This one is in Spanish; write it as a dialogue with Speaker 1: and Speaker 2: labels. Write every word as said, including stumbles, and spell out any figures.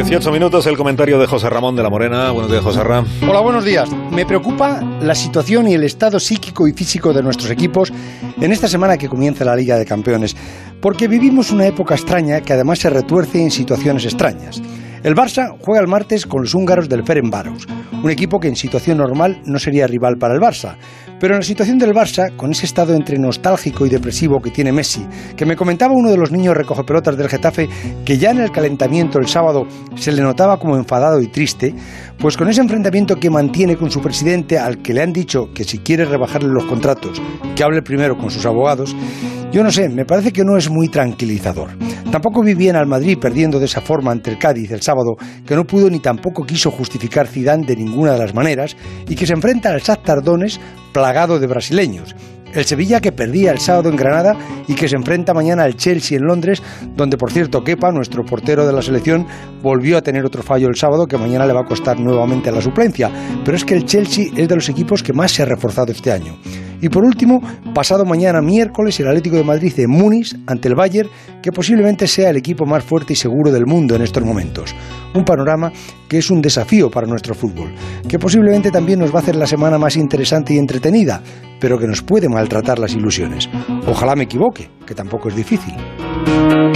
Speaker 1: dieciocho minutos, el comentario de José Ramón de la Morena. Buenos días, José Ramón.
Speaker 2: Hola, buenos días. Me preocupa la situación y el estado psíquico y físico de nuestros equipos en esta semana que comienza la Liga de Campeones, porque vivimos una época extraña que además se retuerce en situaciones extrañas. El Barça juega el martes con los húngaros del Ferencváros, un equipo que en situación normal no sería rival para el Barça. Pero en la situación del Barça, con ese estado entre nostálgico y depresivo que tiene Messi, que me comentaba uno de los niños recogepelotas del Getafe, que ya en el calentamiento el sábado se le notaba como enfadado y triste, pues con ese enfrentamiento que mantiene con su presidente, al que le han dicho que si quiere rebajarle los contratos, que hable primero con sus abogados, yo no sé, me parece que no es muy tranquilizador. Tampoco vi bien al Madrid perdiendo de esa forma ante el Cádiz el sábado, que no pudo ni tampoco quiso justificar Zidane de ninguna de las maneras, y que se enfrenta al Shakhtar Donetsk plagado de brasileños. El Sevilla, que perdía el sábado en Granada y que se enfrenta mañana al Chelsea en Londres, donde por cierto Kepa, nuestro portero de la selección, volvió a tener otro fallo el sábado que mañana le va a costar nuevamente la suplencia. Pero es que el Chelsea es de los equipos que más se ha reforzado este año. Y por último, pasado mañana miércoles, el Atlético de Madrid en Múnich ante el Bayern, que posiblemente sea el equipo más fuerte y seguro del mundo en estos momentos. Un panorama que es un desafío para nuestro fútbol, que posiblemente también nos va a hacer la semana más interesante y entretenida, pero que nos puede maltratar las ilusiones. Ojalá me equivoque, que tampoco es difícil.